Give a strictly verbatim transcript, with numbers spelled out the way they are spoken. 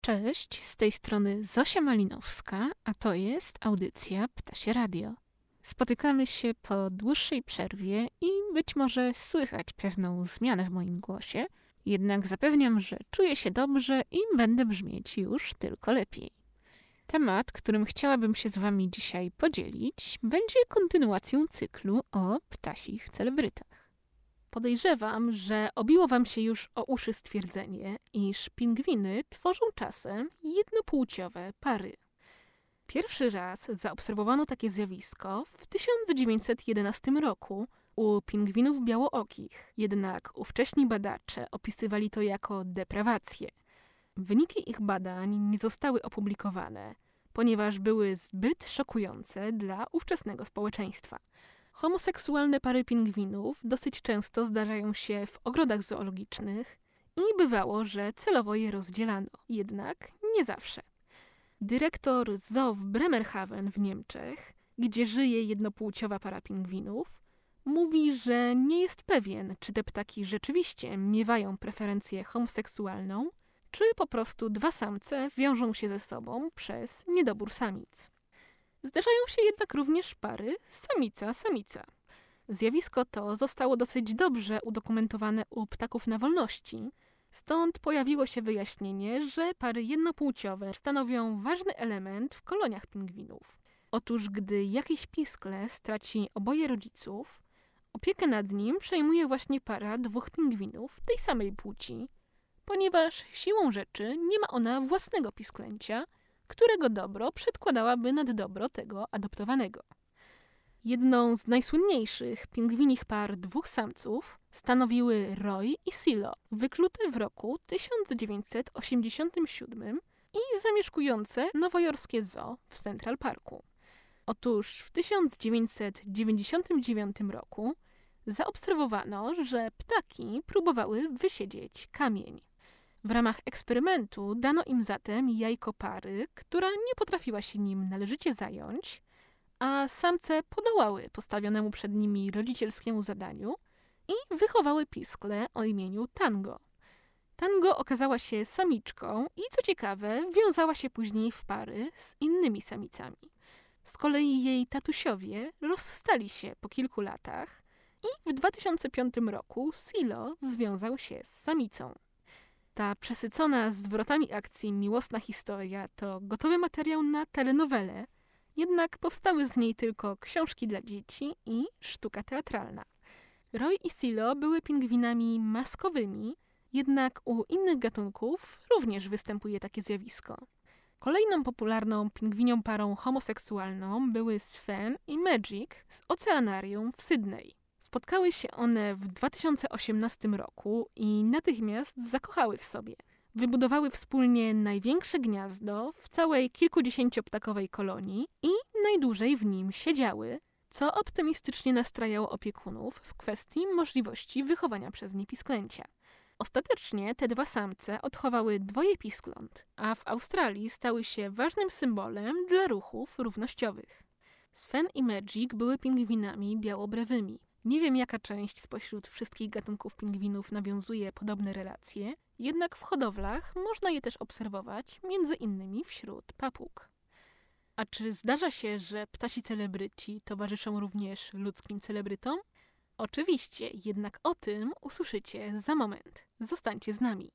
Cześć, z tej strony Zosia Malinowska, a to jest audycja Ptasie Radio. Spotykamy się po dłuższej przerwie i być może słychać pewną zmianę w moim głosie, jednak zapewniam, że czuję się dobrze i będę brzmieć już tylko lepiej. Temat, którym chciałabym się z wami dzisiaj podzielić, będzie kontynuacją cyklu o ptasich celebrytach. Podejrzewam, że obiło wam się już o uszy stwierdzenie, iż pingwiny tworzą czasem jednopłciowe pary. Pierwszy raz zaobserwowano takie zjawisko w tysiąc dziewięćset jedenastym roku u pingwinów białookich, jednak ówcześni badacze opisywali to jako deprawację. Wyniki ich badań nie zostały opublikowane, ponieważ były zbyt szokujące dla ówczesnego społeczeństwa. Homoseksualne pary pingwinów dosyć często zdarzają się w ogrodach zoologicznych i bywało, że celowo je rozdzielano, jednak nie zawsze. Dyrektor zoo w Bremerhaven w Niemczech, gdzie żyje jednopłciowa para pingwinów, mówi, że nie jest pewien, czy te ptaki rzeczywiście miewają preferencję homoseksualną, czy po prostu dwa samce wiążą się ze sobą przez niedobór samic. Zdarzają się jednak również pary samica-samica. Zjawisko to zostało dosyć dobrze udokumentowane u ptaków na wolności, stąd pojawiło się wyjaśnienie, że pary jednopłciowe stanowią ważny element w koloniach pingwinów. Otóż gdy jakieś piskle straci oboje rodziców, opiekę nad nim przejmuje właśnie para dwóch pingwinów tej samej płci, ponieważ siłą rzeczy nie ma ona własnego pisklęcia, którego dobro przedkładałaby nad dobro tego adoptowanego. Jedną z najsłynniejszych pingwinich par dwóch samców stanowiły Roy i Silo, wyklute w roku tysiąc dziewięćset osiemdziesiątym siódmym i zamieszkujące nowojorskie zoo w Central Parku. Otóż w tysiąc dziewięćset dziewięćdziesiątym dziewiątym roku zaobserwowano, że ptaki próbowały wysiedzieć kamień. W ramach eksperymentu dano im zatem jajko pary, która nie potrafiła się nim należycie zająć, a samce podołały postawionemu przed nimi rodzicielskiemu zadaniu i wychowały piskle o imieniu Tango. Tango okazała się samiczką i co ciekawe, wiązała się później w pary z innymi samicami. Z kolei jej tatusiowie rozstali się po kilku latach i w dwa tysiące piątym roku Silo związał się z samicą. Ta przesycona zwrotami akcji miłosna historia to gotowy materiał na telenowelę, jednak powstały z niej tylko książki dla dzieci i sztuka teatralna. Roy i Silo były pingwinami maskowymi, jednak u innych gatunków również występuje takie zjawisko. Kolejną popularną pingwinią parą homoseksualną były Sven i Magic z oceanarium w Sydney. Spotkały się one w dwa tysiące osiemnastym roku i natychmiast zakochały w sobie. Wybudowały wspólnie największe gniazdo w całej kilkudziesięcioptakowej kolonii i najdłużej w nim siedziały, co optymistycznie nastrajało opiekunów w kwestii możliwości wychowania przez nie pisklęcia. Ostatecznie te dwa samce odchowały dwoje piskląt, a w Australii stały się ważnym symbolem dla ruchów równościowych. Sven i Magic były pingwinami białobrewymi. Nie wiem, jaka część spośród wszystkich gatunków pingwinów nawiązuje podobne relacje, jednak w hodowlach można je też obserwować, między innymi wśród papug. A czy zdarza się, że ptasi celebryci towarzyszą również ludzkim celebrytom? Oczywiście, jednak o tym usłyszycie za moment. Zostańcie z nami.